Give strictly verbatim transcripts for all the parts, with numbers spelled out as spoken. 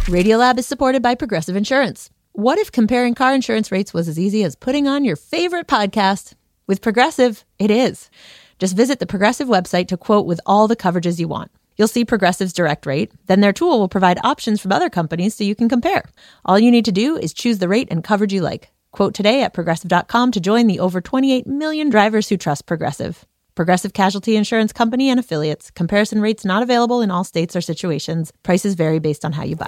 Radiolab is supported by Progressive Insurance. What if comparing car insurance rates was as easy as putting on your favorite podcast? With Progressive, it is. Just visit the Progressive website to quote with all the coverages you want. You'll see Progressive's direct rate. Then their tool will provide options from other companies so you can compare. All you need to do is choose the rate and coverage you like. Quote today at progressive dot com to join the over twenty-eight million drivers who trust Progressive. Progressive Casualty Insurance Company and Affiliates. Comparison rates not available in all states or situations. Prices vary based on how you buy.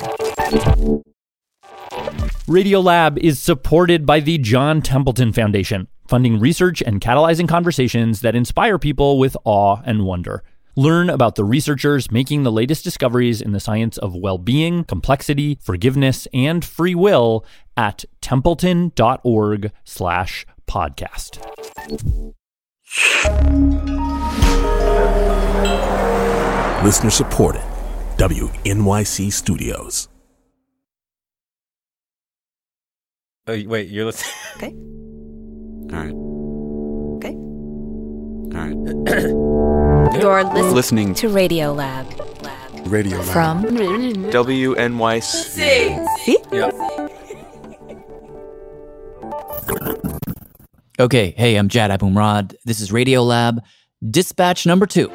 Radiolab is supported by the John Templeton Foundation, funding research and catalyzing conversations that inspire people with awe and wonder. Learn about the researchers making the latest discoveries in the science of well-being, complexity, forgiveness, and free will at templeton.org slash podcast. Listener supported. W N Y C Studios. Oh, wait, you're listening? Okay. All right. Okay. All right. You're listening, listening to Radiolab. Lab. Radio Lab. From W N Y C. See? Yep. Okay, hey, I'm Jad Abumrad. This is Radiolab, dispatch number two.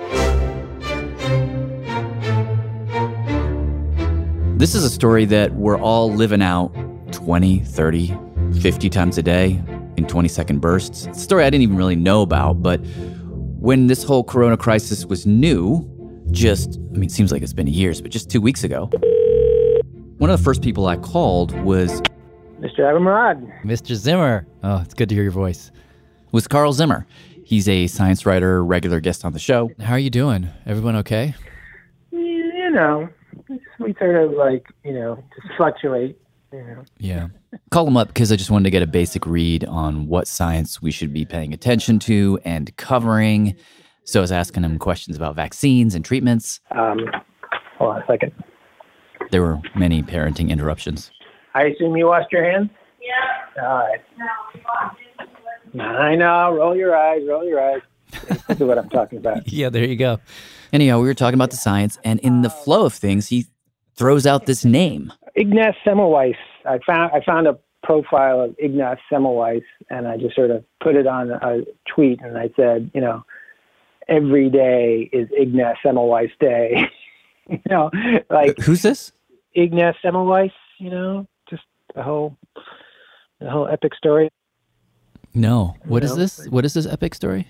This is a story that we're all living out twenty, thirty, fifty times a day in twenty-second bursts. It's a story I didn't even really know about, but when this whole corona crisis was new, just, I mean, it seems like it's been years, but just two weeks ago, one of the first people I called was Mister Abumrad. Mister Zimmer. Oh, it's good to hear your voice. Was Carl Zimmer. He's a science writer, regular guest on the show. How are you doing? Everyone okay? You know, we sort of like, you know, just fluctuate, you know. Yeah. Call him up because I just wanted to get a basic read on what science we should be paying attention to and covering. So I was asking him questions about vaccines and treatments. Um, hold on a second. There were many parenting interruptions. I assume you washed your hands? Yeah. All right. No, I know. Roll your eyes. Roll your eyes. This is what I'm talking about. Yeah, there you go. Anyhow, we were talking about the science, and in the flow of things, he throws out this name. Ignaz Semmelweis. I found I found a profile of Ignaz Semmelweis, and I just sort of put it on a tweet, and I said, you know, every day is Ignaz Semmelweis Day. you know, like who's this? Ignaz Semmelweis. You know, just the whole the whole epic story. No, what you is know? this? What is this epic story?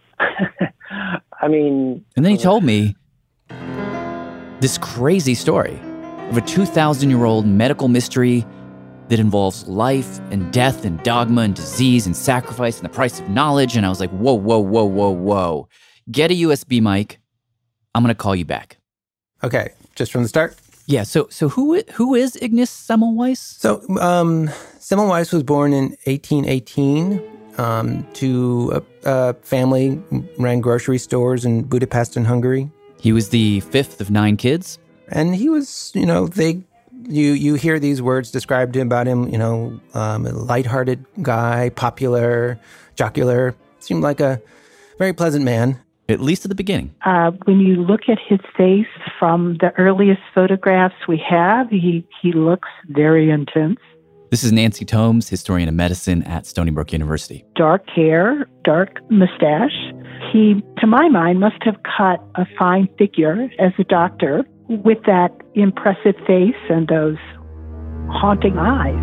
I mean, and then he told me this crazy story of a two thousand year old medical mystery that involves life and death and dogma and disease and sacrifice and the price of knowledge. And I was like, whoa, whoa, whoa, whoa, whoa. Get a U S B mic. I'm going to call you back. Okay, just from the start? Yeah, so so who who is Ignaz Semmelweis? So um, Semmelweis was born in eighteen eighteen um, to a, a family who ran grocery stores in Budapest in Hungary. He was the fifth of nine kids. And he was, you know, they, you you hear these words described about him, you know, um, a lighthearted guy, popular, jocular, seemed like a very pleasant man. At least at the beginning. Uh, when you look at his face from the earliest photographs we have, he, he looks very intense. This is Nancy Tomes, historian of medicine at Stony Brook University. Dark hair, dark mustache. He, to my mind, must have cut a fine figure as a doctor with that impressive face and those haunting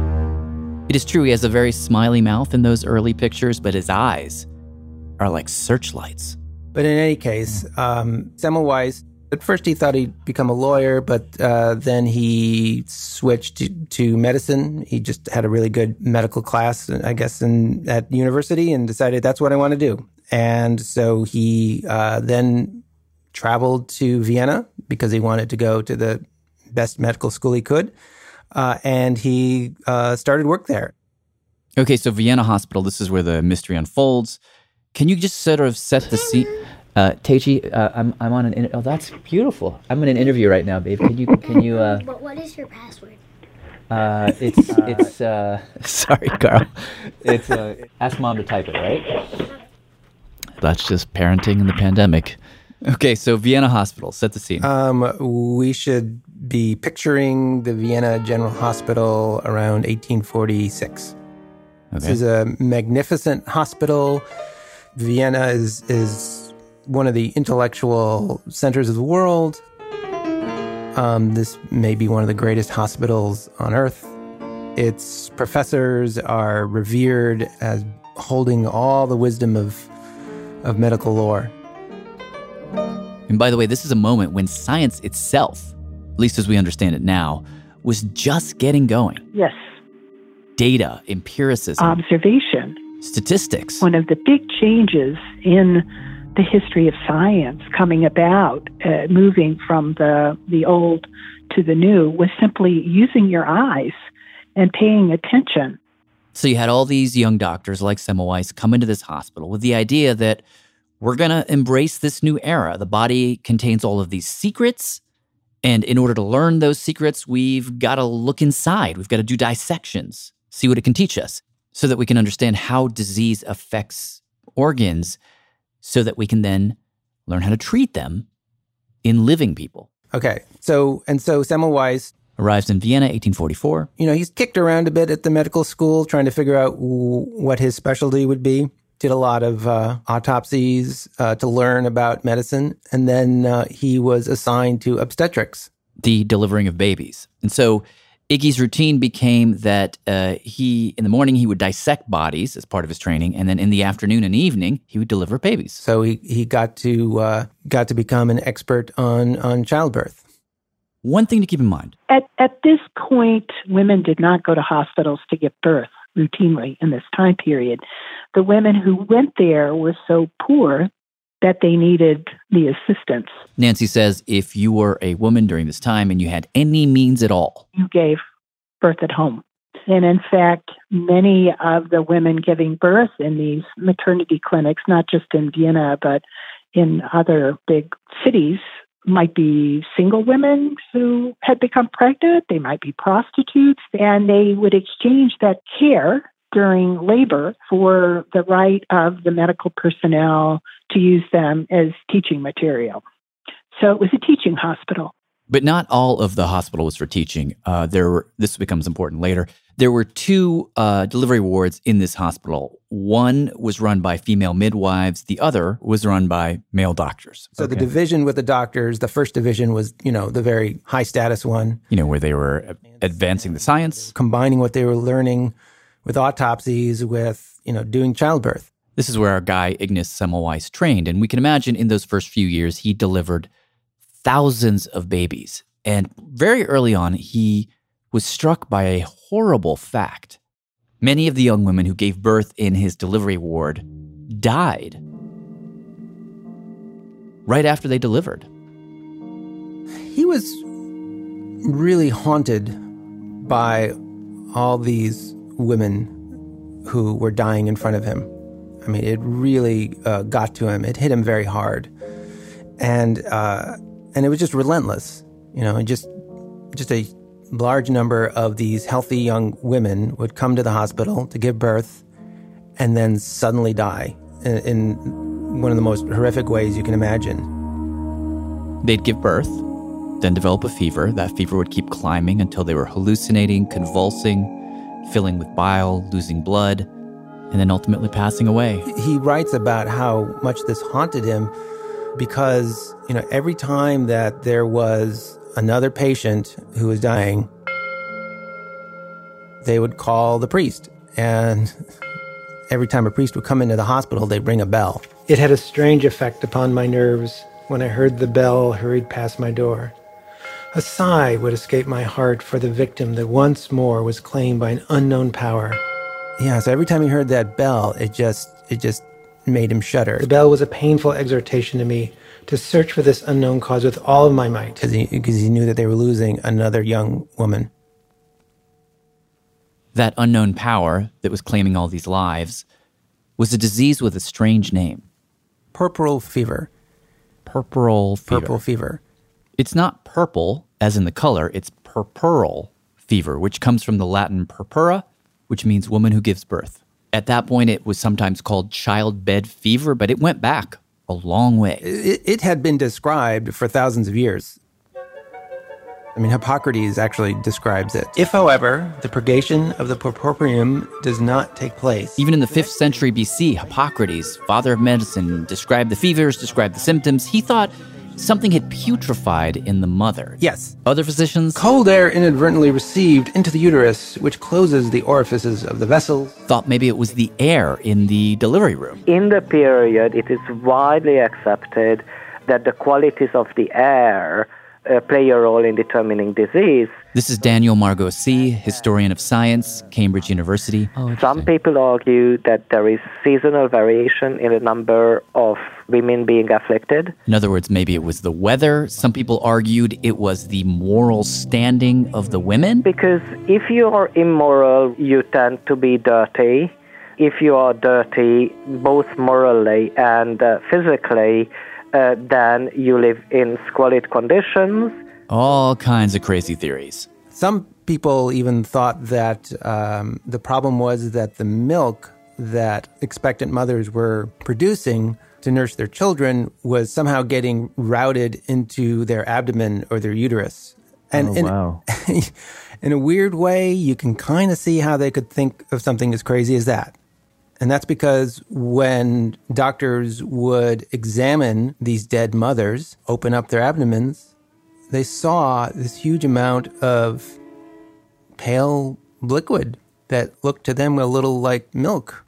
eyes. It is true, he has a very smiley mouth in those early pictures, but his eyes are like searchlights. But in any case, um, Semmelweis, at first he thought he'd become a lawyer, but uh, then he switched to, to medicine. He just had a really good medical class, I guess, in, at university and decided that's what I want to do. And so he uh, then traveled to Vienna because he wanted to go to the best medical school he could. Uh, and he uh, started work there. Okay, so Vienna Hospital, this is where the mystery unfolds. Can you just sort of set the scene? Uh, Teichi, uh, I'm I'm on an in- oh that's beautiful. I'm in an interview right now, babe. Can you can you? Uh, what, what is your password? Uh, it's it's uh. Sorry, Carl. It's uh. Ask mom to type it, right? That's just parenting in the pandemic. Okay, so Vienna Hospital, set the scene. Um, we should be picturing the Vienna General Hospital around eighteen forty-six. Okay. This is a magnificent hospital. Vienna is is one of the intellectual centers of the world. Um, this may be one of the greatest hospitals on earth. Its professors are revered as holding all the wisdom of of medical lore. And by the way, this is a moment when science itself, at least as we understand it now, was just getting going. Yes. Data, empiricism, observation, statistics. One of the big changes in the history of science coming about, uh, moving from the, the old to the new, was simply using your eyes and paying attention. So you had all these young doctors like Semmelweis come into this hospital with the idea that we're going to embrace this new era. The body contains all of these secrets, and in order to learn those secrets, we've got to look inside. We've got to do dissections, see what it can teach us, so that we can understand how disease affects organs, so that we can then learn how to treat them in living people. Okay, so, and so Semmelweis arrives in Vienna, eighteen forty-four. You know, he's kicked around a bit at the medical school, trying to figure out w- what his specialty would be. Did a lot of uh, autopsies uh, to learn about medicine. And then uh, he was assigned to obstetrics. The delivering of babies. And so Iggy's routine became that uh, he, in the morning, he would dissect bodies as part of his training. And then in the afternoon and evening, he would deliver babies. So he, he got to uh, got to become an expert on, on childbirth. One thing to keep in mind. At, at this point, women did not go to hospitals to give birth routinely in this time period. The women who went there were so poor that they needed the assistance. Nancy says if you were a woman during this time and you had any means at all, you gave birth at home. And in fact, many of the women giving birth in these maternity clinics, not just in Vienna, but in other big cities, might be single women who had become pregnant. They might be prostitutes, and they would exchange that care during labor for the right of the medical personnel to use them as teaching material. So it was a teaching hospital. But not all of the hospital was for teaching. Uh, there were, this becomes important later. There were two uh, delivery wards in this hospital. One was run by female midwives. The other was run by male doctors. So okay. The division with the doctors, the first division was, you know, the very high status one. You know, where they were advancing the science. Combining what they were learning with autopsies, with, you know, doing childbirth. This is where our guy Ignaz Semmelweis trained. And we can imagine in those first few years, he delivered thousands of babies. And very early on, he was struck by a horrible fact. Many of the young women who gave birth in his delivery ward died right after they delivered. He was really haunted by all these women who were dying in front of him. I mean, it really uh, got to him. It hit him very hard. And uh, and it was just relentless. You know, just just a large number of these healthy young women would come to the hospital to give birth and then suddenly die in, in one of the most horrific ways you can imagine. They'd give birth, then develop a fever. That fever would keep climbing until they were hallucinating, convulsing, filling with bile, losing blood, and then ultimately passing away. He writes about how much this haunted him because, you know, every time that there was another patient who was dying, they would call the priest. And every time a priest would come into the hospital, they'd ring a bell. It had a strange effect upon my nerves when I heard the bell hurried past my door. A sigh would escape my heart for the victim that once more was claimed by an unknown power. Yeah, so every time he heard that bell, it just it just made him shudder. The bell was a painful exhortation to me to search for this unknown cause with all of my might. Because he, because he knew that they were losing another young woman. That unknown power that was claiming all these lives was a disease with a strange name. Puerperal fever. Puerperal fever. Purple fever. It's not purple, as in the color, it's purpural fever, which comes from the Latin purpura, which means woman who gives birth. At that point, it was sometimes called childbed fever, but it went back a long way. It, it had been described for thousands of years. I mean, Hippocrates actually describes it. If, however, the purgation of the purpurium does not take place. Even in the fifth century B C, Hippocrates, father of medicine, described the fevers, described the symptoms. He thought something had putrefied in the mother. Yes. Other physicians? Cold air inadvertently received into the uterus, which closes the orifices of the vessels. Thought maybe it was the air in the delivery room. In the period, it is widely accepted that the qualities of the air uh, play a role in determining disease. This is Daniel Margossi, historian of science, Cambridge University. Oh, Some people argue that there is seasonal variation in the number of women being afflicted. In other words, maybe it was the weather. Some people argued it was the moral standing of the women. Because if you are immoral, you tend to be dirty. If you are dirty, both morally and uh, physically, uh, then you live in squalid conditions. All kinds of crazy theories. Some people even thought that um, the problem was that the milk that expectant mothers were producing to nurse their children was somehow getting routed into their abdomen or their uterus. And oh, wow. in, in a weird way, you can kind of see how they could think of something as crazy as that. And that's because when doctors would examine these dead mothers, open up their abdomens, they saw this huge amount of pale liquid that looked to them a little like milk.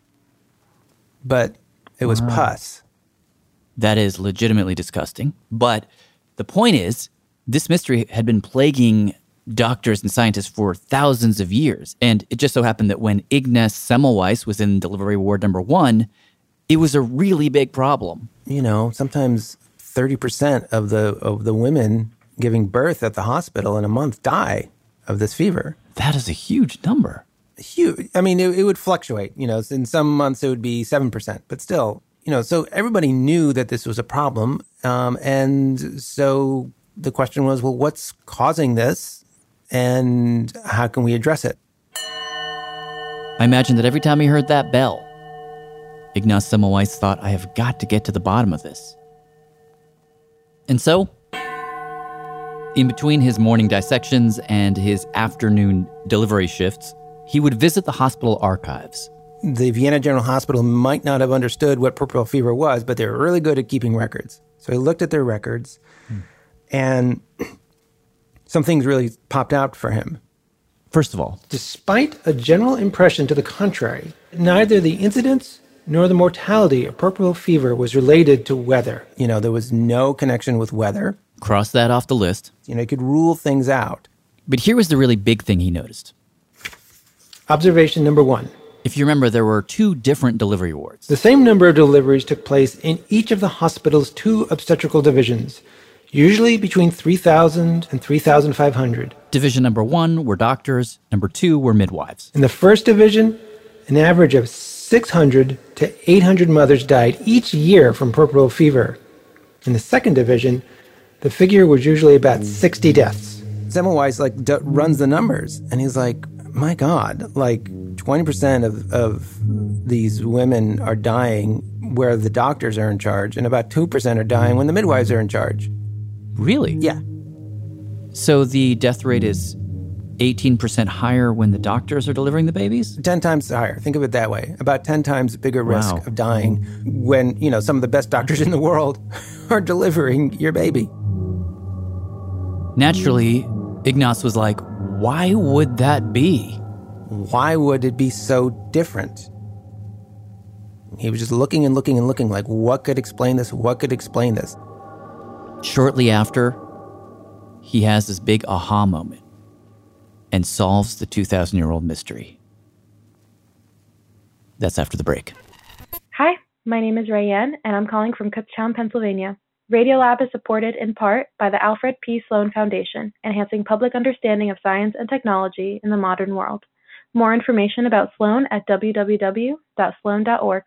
But it was wow. pus. That is legitimately disgusting. But the point is, this mystery had been plaguing doctors and scientists for thousands of years. And it just so happened that when Ignaz Semmelweis was in delivery ward number one, it was a really big problem. You know, sometimes thirty percent of the of the women giving birth at the hospital in a month die of this fever. That is a huge number. Huge. I mean, it, it would fluctuate. You know, in some months it would be seven percent, but still, you know, so everybody knew that this was a problem. Um, and so the question was, well, what's causing this? And how can we address it? I imagine that every time he heard that bell, Ignaz Semmelweis thought, I have got to get to the bottom of this. And so, in between his morning dissections and his afternoon delivery shifts, he would visit the hospital archives. The Vienna General Hospital might not have understood what puerperal fever was, but they were really good at keeping records. So he looked at their records, hmm. and some things really popped out for him. First of all, despite a general impression to the contrary, neither the incidence nor the mortality of puerperal fever was related to weather. You know, there was no connection with weather. Cross that off the list. You know, he could rule things out. But here was the really big thing he noticed. Observation number one. If you remember, there were two different delivery wards. The same number of deliveries took place in each of the hospital's two obstetrical divisions, usually between three thousand and three thousand five hundred. Division number one were doctors. Number two were midwives. In the first division, an average of six hundred to eight hundred mothers died each year from puerperal fever. In the second division, the figure was usually about sixty deaths. Semmelweis like d- runs the numbers, and he's like, my God, like twenty percent of, of these women are dying where the doctors are in charge, and about two percent are dying when the midwives are in charge. Really? Yeah. So the death rate is eighteen percent higher when the doctors are delivering the babies? ten times higher. Think of it that way. About ten times bigger risk wow. of dying when, you know, some of the best doctors in the world are delivering your baby. Naturally, Ignaz was like, why would that be? Why would it be so different? He was just looking and looking and looking like, what could explain this? What could explain this? Shortly after, he has this big aha moment and solves the two thousand year old mystery. That's after the break. Hi, my name is Rayanne, and I'm calling from Kutztown, Pennsylvania. Radiolab is supported in part by the Alfred P. Sloan Foundation, enhancing public understanding of science and technology in the modern world. More information about Sloan at w w w dot sloan dot org.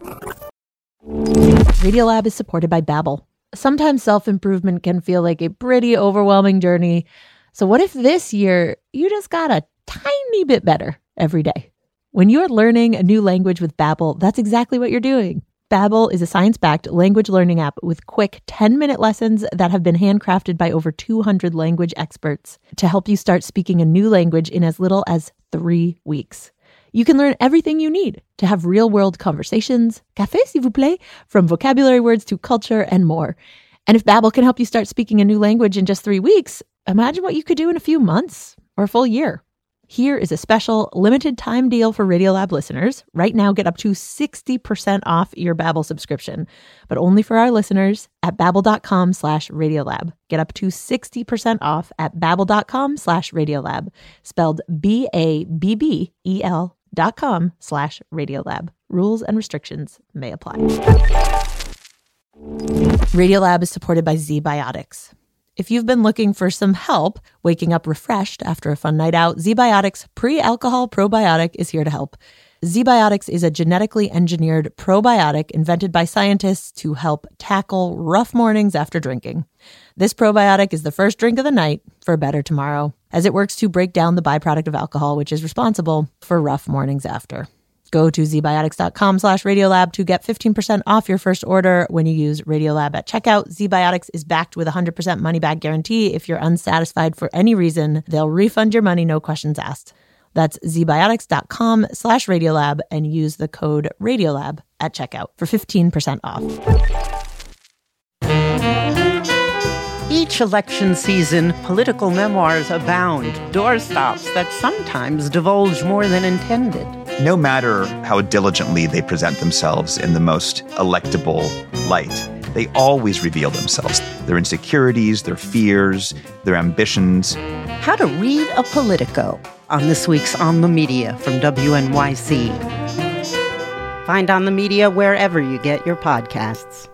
Radiolab is supported by Babbel. Sometimes self-improvement can feel like a pretty overwhelming journey. So what if this year you just got a tiny bit better every day? When you're learning a new language with Babbel, that's exactly what you're doing. Babbel is a science-backed language learning app with quick ten-minute lessons that have been handcrafted by over two hundred language experts to help you start speaking a new language in as little as three weeks. You can learn everything you need to have real-world conversations, café s'il vous plaît, from vocabulary words to culture and more. And if Babbel can help you start speaking a new language in just three weeks, imagine what you could do in a few months or a full year. Here is a special limited time deal for Radiolab listeners. Right now, get up to sixty percent off your Babbel subscription, but only for our listeners at babbel.com slash Radiolab. Get up to sixty percent off at babbel.com slash Radiolab, spelled B A B B E L dot com slash Radiolab. Rules and restrictions may apply. Radiolab is supported by ZBiotics. If you've been looking for some help waking up refreshed after a fun night out, ZBiotics Pre-Alcohol Probiotic is here to help. ZBiotics is a genetically engineered probiotic invented by scientists to help tackle rough mornings after drinking. This probiotic is the first drink of the night for a better tomorrow, as it works to break down the byproduct of alcohol, which is responsible for rough mornings after. Go to zbiotics.com slash Radiolab to get fifteen percent off your first order when you use Radiolab at checkout. ZBiotics is backed with a one hundred percent money-back guarantee. If you're unsatisfied for any reason, they'll refund your money, no questions asked. That's zbiotics.com slash Radiolab and use the code Radiolab at checkout for fifteen percent off. Each election season, political memoirs abound, doorstops that sometimes divulge more than intended. No matter how diligently they present themselves in the most electable light, they always reveal themselves, their insecurities, their fears, their ambitions. How to read a Politico on this week's On the Media from W N Y C. Find On the Media wherever you get your podcasts.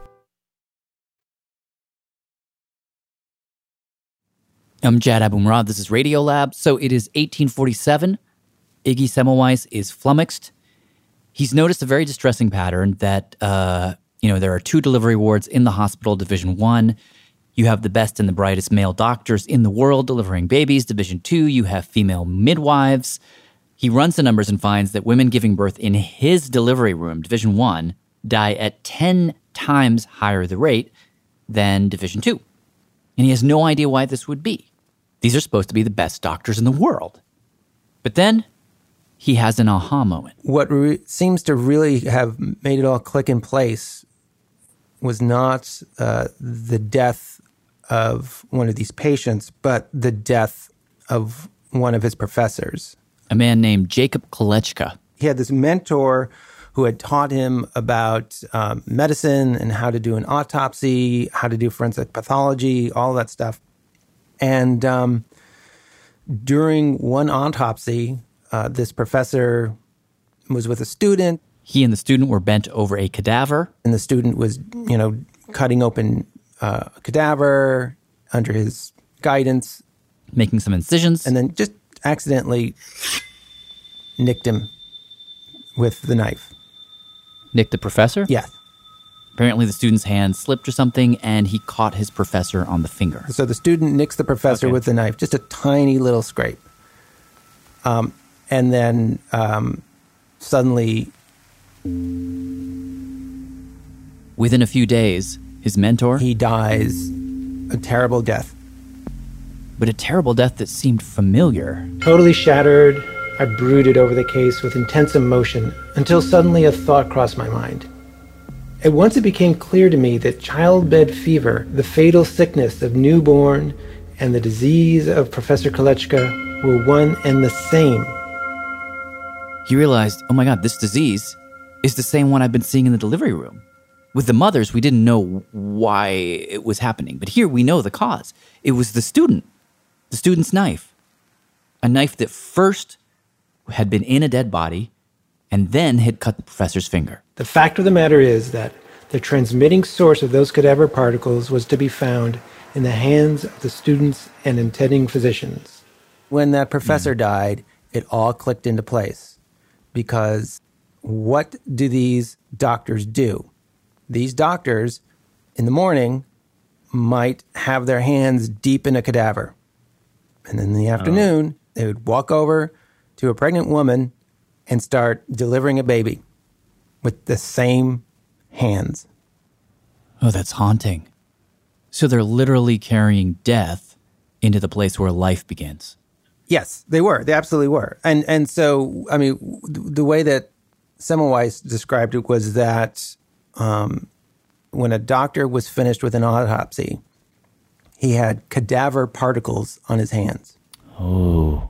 I'm Jad Abumrad. This is Radiolab. So it is eighteen forty-seven. Iggy Semmelweis is flummoxed. He's noticed a very distressing pattern that, uh, you know, there are two delivery wards in the hospital, Division One. You have the best and the brightest male doctors in the world delivering babies. Division Two, you have female midwives. He runs the numbers and finds that women giving birth in his delivery room, Division One, die at ten times higher the rate than Division Two. And he has no idea why this would be. These are supposed to be the best doctors in the world. But then he has an aha moment. What re- seems to really have made it all click in place was not uh, the death of one of these patients, but the death of one of his professors. A man named Jacob Kolechka. He had this mentor who had taught him about um, medicine and how to do an autopsy, how to do forensic pathology, all that stuff. And um, during one autopsy, uh, this professor was with a student. He and the student were bent over a cadaver. And the student was, you know, cutting open uh, a cadaver under his guidance. Making some incisions. And then just accidentally nicked him with the knife. Nicked the professor? Yes. Apparently the student's hand slipped or something, and he caught his professor on the finger. So the student nicks the professor Okay. with the knife, just a tiny little scrape. Um, and then um, suddenly... Within a few days, his mentor... He dies a terrible death. But a terrible death that seemed familiar. Totally shattered, I brooded over the case with intense emotion until suddenly a thought crossed my mind. At once it became clear to me that childbed fever, the fatal sickness of newborn, and the disease of Professor Kolechka were one and the same. He realized, oh my God, this disease is the same one I've been seeing in the delivery room. With the mothers, we didn't know why it was happening, but here we know the cause. It was the student, the student's knife. A knife that first had been in a dead body and then had cut the professor's finger. The fact of the matter is that the transmitting source of those cadaver particles was to be found in the hands of the students and attending physicians. When that professor mm. died, it all clicked into place. Because what do these doctors do? These doctors, in the morning, might have their hands deep in a cadaver. And in the afternoon, oh. they would walk over to a pregnant woman and start delivering a baby with the same hands. Oh, that's haunting. So they're literally carrying death into the place where life begins. Yes, they were. They absolutely were. And and so, I mean, the way that Semmelweis described it was that um, when a doctor was finished with an autopsy, he had cadaver particles on his hands. Oh.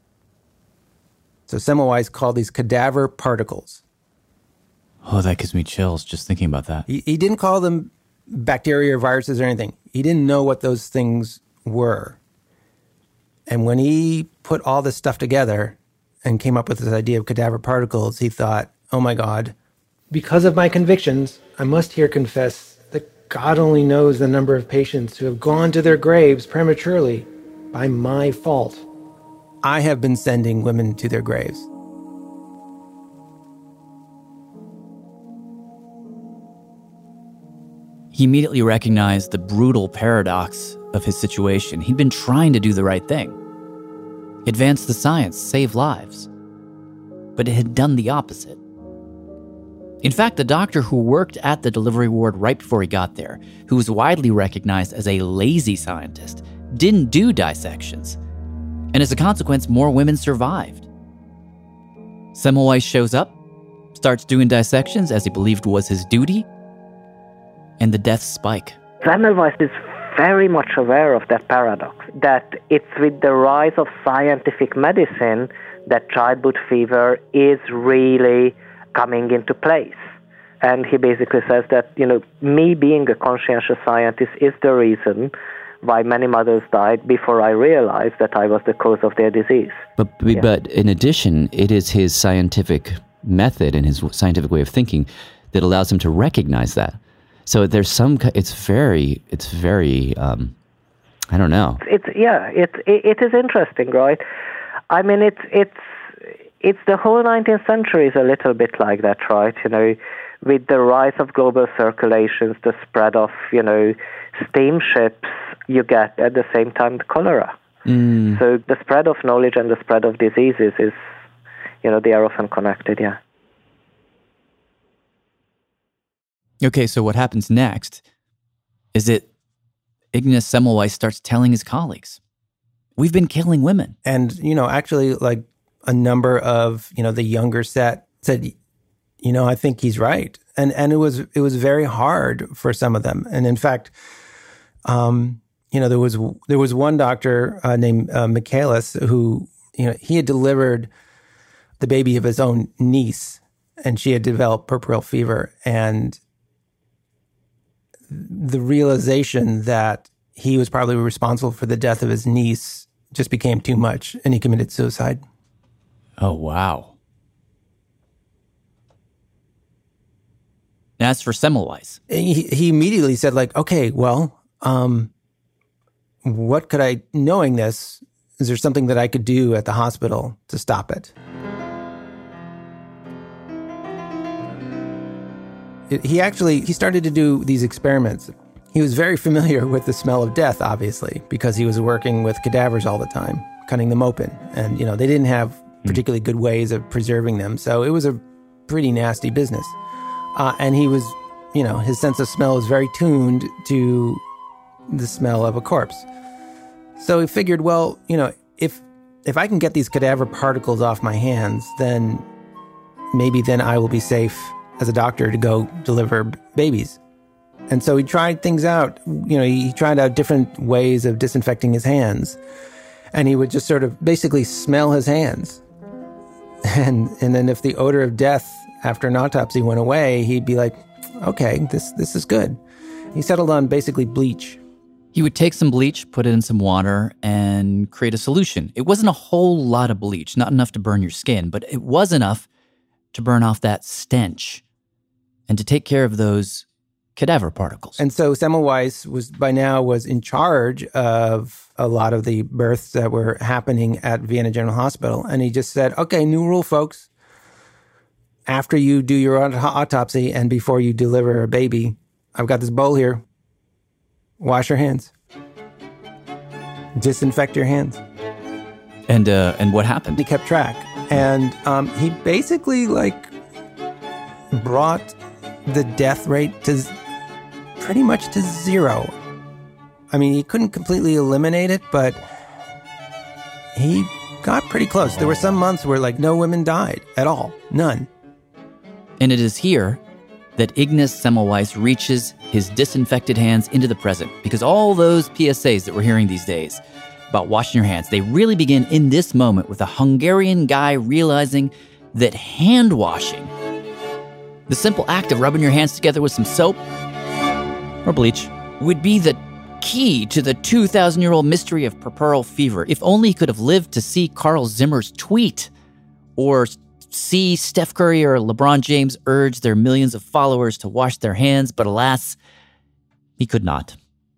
So Semmelweis called these cadaver particles. Oh, that gives me chills just thinking about that. He, he didn't call them bacteria or viruses or anything. He didn't know what those things were. And when he put all this stuff together and came up with this idea of cadaver particles, he thought, oh my God. Because of my convictions, I must here confess that God only knows the number of patients who have gone to their graves prematurely by my fault. I have been sending women to their graves. He immediately recognized the brutal paradox of his situation. He'd been trying to do the right thing, advance the science, save lives, but it had done the opposite. In fact, the doctor who worked at the delivery ward right before he got there, who was widely recognized as a lazy scientist, didn't do dissections. And as a consequence, more women survived. Semmelweis shows up, starts doing dissections as he believed was his duty, and the deaths spike. Semmelweis is very much aware of that paradox, that it's with the rise of scientific medicine that childbirth fever is really coming into place. And he basically says that, you know, me being a conscientious scientist is the reason why many mothers died before I realized that I was the cause of their disease. But Yeah. but in addition, it is his scientific method and his scientific way of thinking that allows him to recognize that. So there's some. It's very. It's very. Um, I don't know. It's yeah. It, it it is interesting, right? I mean, it's it's it's the whole nineteenth century is a little bit like that, right? You know, with the rise of global circulations, the spread of you know steamships, you get at the same time the cholera. Mm. So the spread of knowledge and the spread of diseases is, you know, they are often connected. Yeah. Okay, so what happens next is that Ignaz Semmelweis starts telling his colleagues, we've been killing women. And, you know, actually, like a number of, you know, the younger set said, you know, I think he's right. And and it was it was very hard for some of them. And in fact, um, you know, there was there was one doctor uh, named uh, Michaelis who, you know, he had delivered the baby of his own niece, and she had developed puerperal fever. And the realization that he was probably responsible for the death of his niece just became too much, and he committed suicide. Oh, wow. As for Semmelweis, He, he immediately said, like, okay, well, um, what could I, knowing this, is there something that I could do at the hospital to stop it? It, he actually, he started to do these experiments. He was very familiar with the smell of death, obviously, because he was working with cadavers all the time, cutting them open. And, you know, they didn't have particularly good ways of preserving them. So it was a pretty nasty business. Uh, and he was, you know, his sense of smell was very tuned to the smell of a corpse. So he figured, well, you know, if if I can get these cadaver particles off my hands, then maybe then I will be safe as a doctor to go deliver b- babies. And so he tried things out. You know, he tried out different ways of disinfecting his hands. And he would just sort of basically smell his hands. And and then if the odor of death after an autopsy went away, he'd be like, okay, this this is good. He settled on basically bleach. he would take some bleach, put it in some water, and create a solution. It wasn't a whole lot of bleach, not enough to burn your skin, but it was enough to burn off that stench and to take care of those cadaver particles. And so Semmelweis was by now was in charge of a lot of the births that were happening at Vienna General Hospital. And he just said, okay, new rule, folks. After you do your aut- autopsy and before you deliver a baby, I've got this bowl here. Wash your hands. Disinfect your hands. And uh, and what happened? He kept track. And um, he basically like brought the death rate to pretty much to zero. I mean, he couldn't completely eliminate it, but he got pretty close. There were some months where, like, no women died at all. None. And it is here that Ignaz Semmelweis reaches his disinfected hands into the present, because all those P S As that we're hearing these days about washing your hands, they really begin in this moment with a Hungarian guy realizing that hand washing, the simple act of rubbing your hands together with some soap or bleach, would be the key to the two thousand year old mystery of puerperal fever. If only he could have lived to see Carl Zimmer's tweet, or see Steph Curry or LeBron James urge their millions of followers to wash their hands, but alas, he could not.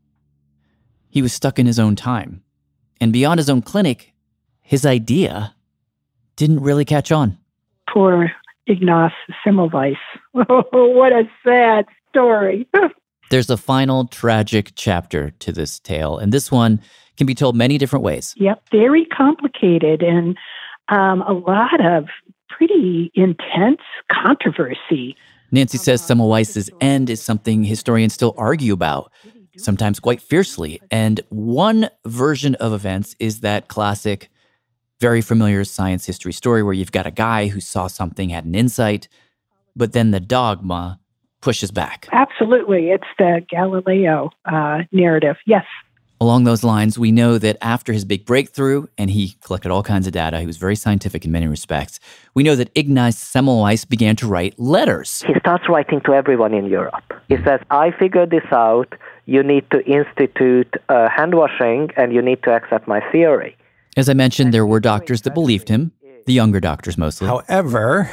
He was stuck in his own time. And beyond his own clinic, his idea didn't really catch on. Poor Ignaz Semmelweis. Oh, what a sad story. There's a final tragic chapter to this tale, and this one can be told many different ways. Yep, very complicated and um, a lot of pretty intense controversy. Nancy says Semmelweis's end is something historians still argue about, sometimes quite fiercely. And one version of events is that classic, very familiar science history story where you've got a guy who saw something, had an insight, but then the dogma pushes back. Absolutely. It's the Galileo uh, narrative. Yes. Along those lines, we know that after his big breakthrough, and he collected all kinds of data, he was very scientific in many respects, we know that Ignaz Semmelweis began to write letters. He starts writing to everyone in Europe. He says, I figured this out. You need to institute uh, hand washing, and you need to accept my theory. As I mentioned, there were doctors that believed him, the younger doctors mostly. However,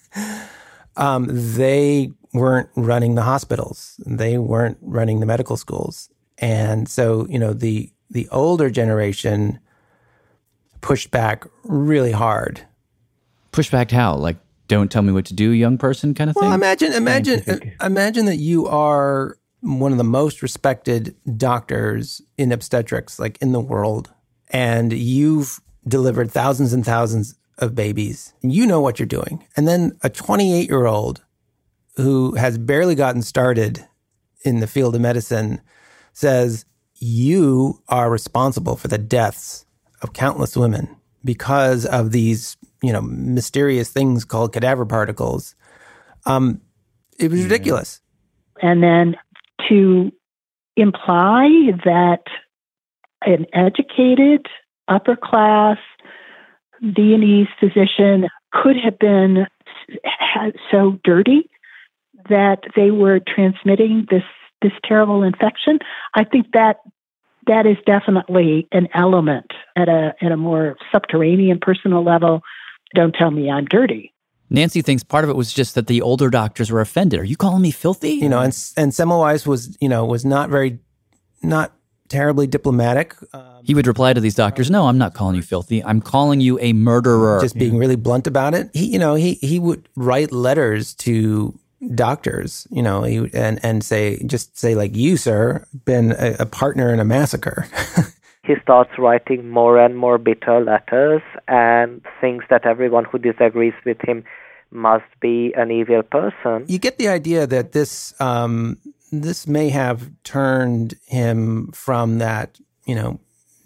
um, they weren't running the hospitals. They weren't running the medical schools. And so, you know, the the older generation pushed back really hard. Pushed back how? Like, don't tell me what to do, young person kind of thing? Well, imagine, imagine, imagine that you are one of the most respected doctors in obstetrics, like in the world, and you've delivered thousands and thousands of babies. You know what you're doing. And then a twenty-eight-year-old who has barely gotten started in the field of medicine says, you are responsible for the deaths of countless women because of these, you know, mysterious things called cadaver particles. Um, it was ridiculous. And then to imply that an educated, upper class Viennese physician could have been so dirty that they were transmitting this this terrible infection, I think that that is definitely an element at a at a more subterranean personal level. Don't tell me I'm dirty. Nancy thinks part of it was just that the older doctors were offended. Are you calling me filthy? You know, and and Semmelweis was, you know, was not very, not terribly diplomatic. Um, he would reply to these doctors, no, I'm not calling you filthy. I'm calling you a murderer. Just being really blunt about it. He, you know, he he would write letters to doctors, you know, he, and, and say, just say like, you, sir, been a, a partner in a massacre. He starts writing more and more bitter letters and thinks that everyone who disagrees with him must be an evil person. You get the idea that this, um, this may have turned him from that, you know,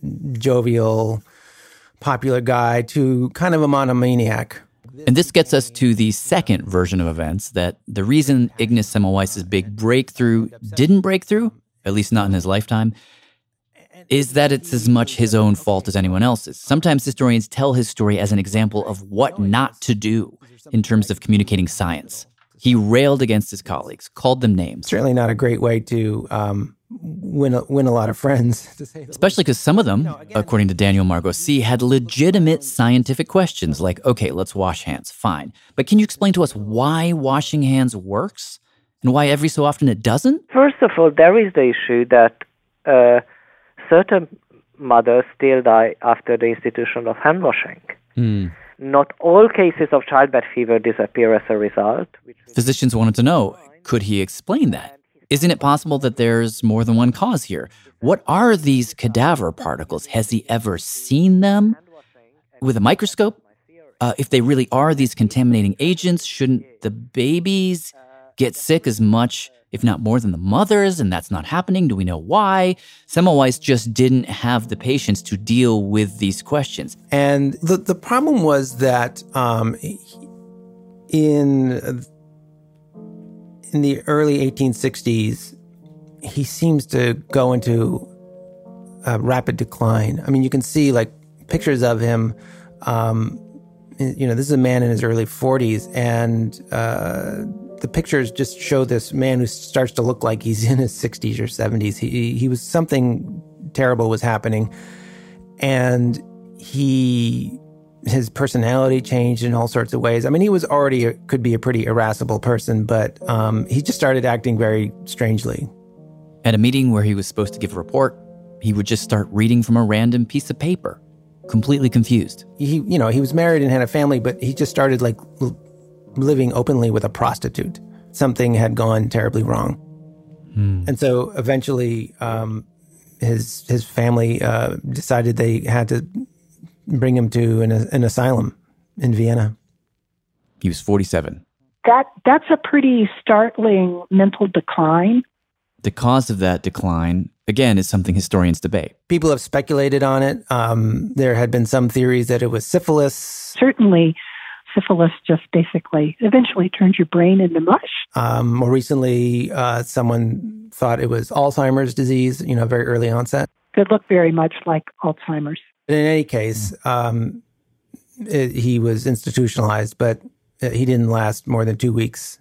jovial, popular guy to kind of a monomaniac. And this gets us to the second version of events, that the reason Ignaz Semmelweis's big breakthrough didn't break through, at least not in his lifetime, is that it's as much his own fault as anyone else's. Sometimes historians tell his story as an example of what not to do in terms of communicating science. He railed against his colleagues, called them names. Certainly not a great way to um, win a, win a lot of friends. Especially because some of them, according to Daniel Margossi, had legitimate scientific questions like, okay, let's wash hands, fine. But can you explain to us why washing hands works and why every so often it doesn't? First of all, there is the issue that uh, certain mothers still die after the institution of hand washing. Mm. Not all cases of childbed fever disappear as a result. Physicians wanted to know, could he explain that? Isn't it possible that there's more than one cause here? What are these cadaver particles? Has he ever seen them with a microscope? Uh, if they really are these contaminating agents, shouldn't the babies get sick as much, if not more than the mothers, and that's not happening. Do we know why? Semmelweis just didn't have the patience to deal with these questions. And the, the problem was that um, in, in the early eighteen sixties, he seems to go into a rapid decline. I mean, you can see like pictures of him. Um, you know, this is a man in his early forties, and uh, the pictures just show this man who starts to look like he's in his sixties or seventies. He he was something terrible was happening, and he his personality changed in all sorts of ways. I mean, he was already a, could be a pretty irascible person, but um, he just started acting very strangely. At a meeting where he was supposed to give a report, he would just start reading from a random piece of paper, completely confused. He, you know, he was married and had a family, but he just started like l- living openly with a prostitute. Something had gone terribly wrong. Hmm. And so eventually um, his his family uh, decided they had to bring him to an, an asylum in Vienna. He was forty-seven. That that's a pretty startling mental decline. The cause of that decline, again, is something historians debate. People have speculated on it. Um, there had been some theories that it was syphilis. Certainly, syphilis just basically eventually turns your brain into mush. Um, more recently, uh, someone thought it was Alzheimer's disease, you know, very early onset. Could look very much like Alzheimer's. But in any case, um, it, he was institutionalized, but he didn't last more than two weeks.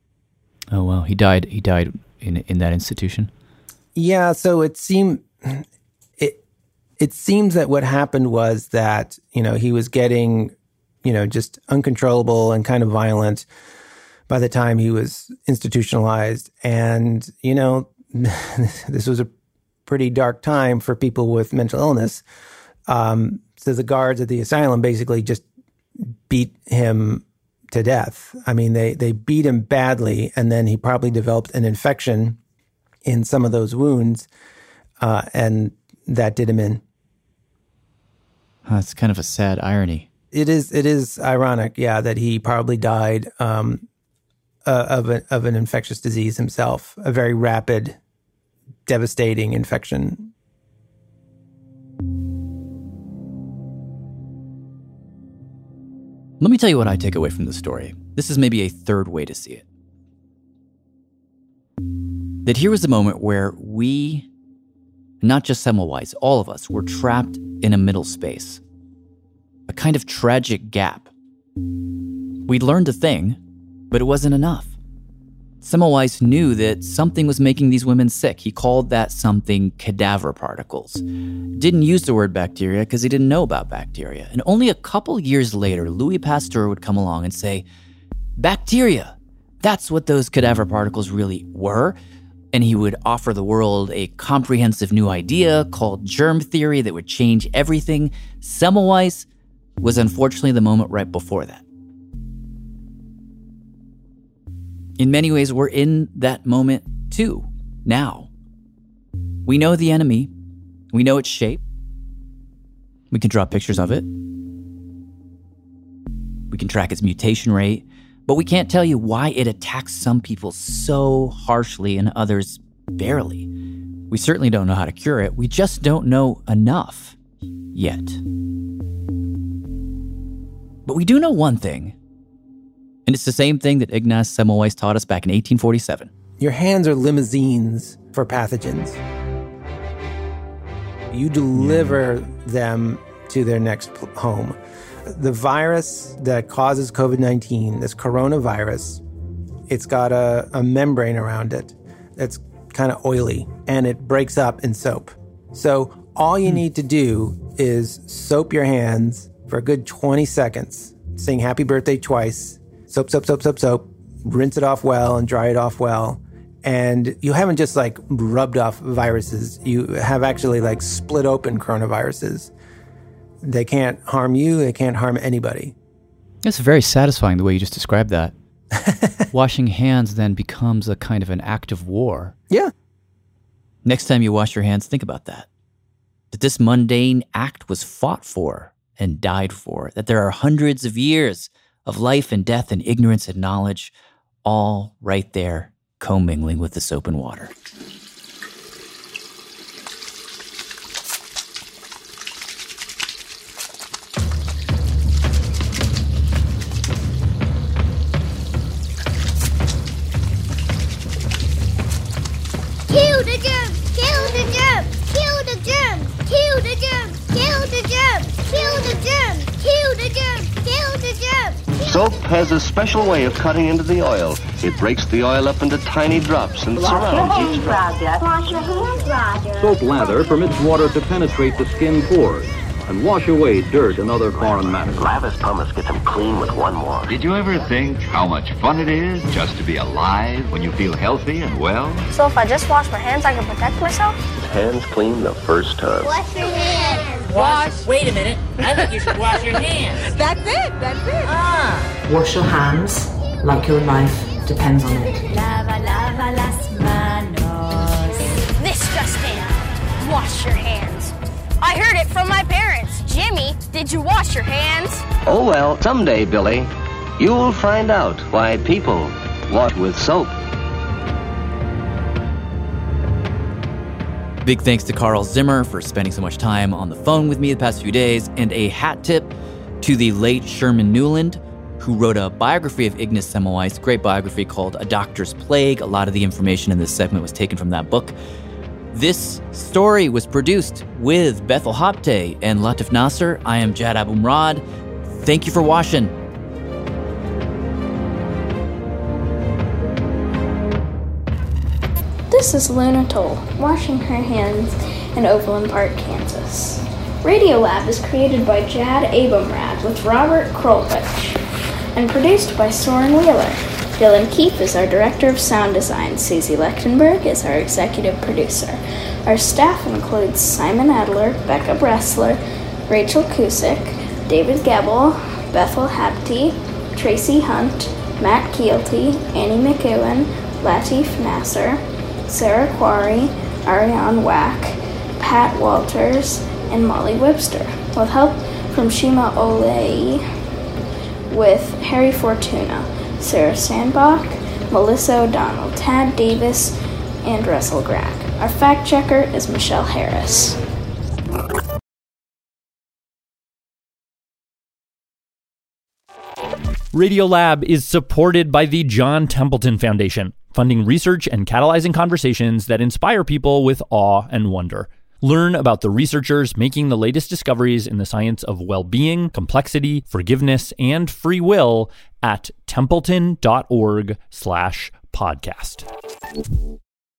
Oh, wow. He died. He died in in that institution. Yeah. So it seemed it it seems that what happened was that, you know, he was getting, you know, just uncontrollable and kind of violent by the time he was institutionalized. And, you know, this was a pretty dark time for people with mental illness. Um, so the guards at the asylum basically just beat him to death. I mean, they, they beat him badly, and then he probably developed an infection in some of those wounds, uh, and that did him in. That's kind of a sad irony. It is. It is ironic, yeah, that he probably died um, uh, of a, of an infectious disease himself, a very rapid, devastating infection. Let me tell you what I take away from the story. This is maybe a third way to see it. That here was a moment where we, not just Semmelweis, all of us, were trapped in a middle space. A kind of tragic gap. We'd learned a thing, but it wasn't enough. Semmelweis knew that something was making these women sick. He called that something cadaver particles. Didn't use the word bacteria because he didn't know about bacteria. And only a couple years later, Louis Pasteur would come along and say, bacteria, that's what those cadaver particles really were. And he would offer the world a comprehensive new idea called germ theory that would change everything. Semmelweis was unfortunately the moment right before that. In many ways, we're in that moment too, now. We know the enemy. We know its shape. We can draw pictures of it. We can track its mutation rate, but we can't tell you why it attacks some people so harshly and others barely. We certainly don't know how to cure it. We just don't know enough yet. But we do know one thing. And it's the same thing that Ignaz Semmelweis taught us back in eighteen forty-seven. Your hands are limousines for pathogens. You deliver them to their next home. The virus that causes covid nineteen, this coronavirus, it's got a, a membrane around it that's kind of oily, and it breaks up in soap. So all you need to do is soap your hands for a good twenty seconds, sing happy birthday twice, soap, soap, soap, soap, soap, rinse it off well and dry it off well. And you haven't just like rubbed off viruses. You have actually like split open coronaviruses. They can't harm you. They can't harm anybody. It's very satisfying the way you just described that. Washing hands then becomes a kind of an act of war. Yeah. Next time you wash your hands, think about that. That this mundane act was fought for and died for. That there are hundreds of years of life and death and ignorance and knowledge all right there, commingling with the soap and water. Kill the germs! Kill the germs! Kill the germs! Kill the germs! Kill the germs! Kill the germs! Kill the germs! Kill the germs! Soap has a special way of cutting into the oil. It breaks the oil up into tiny drops and surrounds each drop. Wash your hands, Roger. Soap lather permits water to penetrate the skin pores and wash away dirt and other foreign matter. Lavis pumice gets them clean with one wash. Did you ever think how much fun it is just to be alive when you feel healthy and well? So if I just wash my hands, I can protect myself? Hands clean the first time. Wash your hands. Wash. Wait a minute. I think you should wash your hands. That's it. That's it. Ah. Wash your hands like your life depends on it. Lava, lava las manos. This just in. Wash your hands. I heard it from my parents. Jimmy, did you wash your hands? Oh well, someday, Billy, you'll find out why people wash with soap. Big thanks to Carl Zimmer for spending so much time on the phone with me the past few days, and a hat tip to the late Sherman Newland, who wrote a biography of Ignaz Semmelweis, great biography called A Doctor's Plague. A lot of the information in this segment was taken from that book. This story was produced with Bethel Hopte and Latif Nasser. I am Jad Abumrad. Thank you for watching. This is Luna Toll, washing her hands in Overland Park, Kansas. Radiolab is created by Jad Abumrad with Robert Krolvich and produced by Soren Wheeler. Dylan Keefe is our director of sound design. Susie Lechtenberg is our executive producer. Our staff includes Simon Adler, Becca Bressler, Rachel Cusick, David Gebel, Bethel Hapte, Tracy Hunt, Matt Keelty, Annie McEwen, Latif Nasser, Sarah Quarry, Ariane Wack, Pat Walters, and Molly Webster, with help from Shima Olei, with Harry Fortuna, Sarah Sandbach, Melissa O'Donnell, Tad Davis, and Russell Grack. Our fact checker is Michelle Harris. Radiolab is supported by the John Templeton Foundation, funding research and catalyzing conversations that inspire people with awe and wonder. Learn about the researchers making the latest discoveries in the science of well-being, complexity, forgiveness, and free will at templeton.org slash podcast.